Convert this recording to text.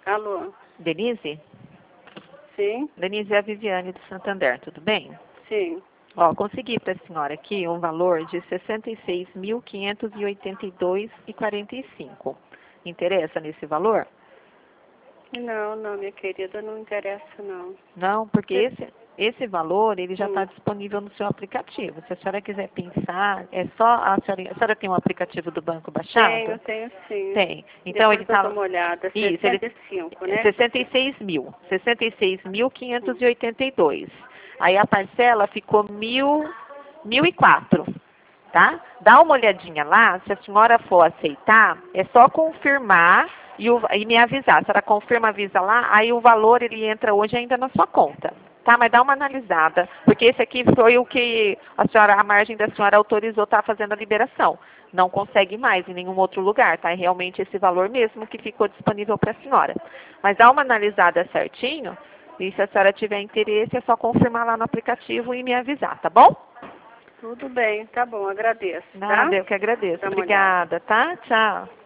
Alô? Denise? Sim? Denise é a Viviane do Santander, tudo bem? Sim. Ó, consegui para a senhora aqui um valor de R$ 66.582,45. Interessa nesse valor? Não, minha querida, não interessa, não. Não, porque esse valor ele já está Hum. disponível no seu aplicativo. Se a senhora quiser pensar, é só a senhora tem um aplicativo do banco baixado? Tenho sim. Tem. Então Depois ele eu está. dou uma olhada. Isso, ele 65, né? 66 mil. 66.582. Aí a parcela ficou 1.004, tá? Dá uma olhadinha lá, se a senhora for aceitar, é só confirmar e me avisar. A senhora confirma, avisa lá, aí o valor ele entra hoje ainda na sua conta. Tá, mas dá uma analisada, porque esse aqui foi o que a margem da senhora autorizou estar fazendo a liberação. Não consegue mais em nenhum outro lugar, tá? É realmente esse valor mesmo que ficou disponível para a senhora. Mas dá uma analisada certinho, e se a senhora tiver interesse, é só confirmar lá no aplicativo e me avisar, tá bom? Tudo bem, tá bom, agradeço, tá? Nada, eu que agradeço. Dá uma olhada. Obrigada, tá? Tchau.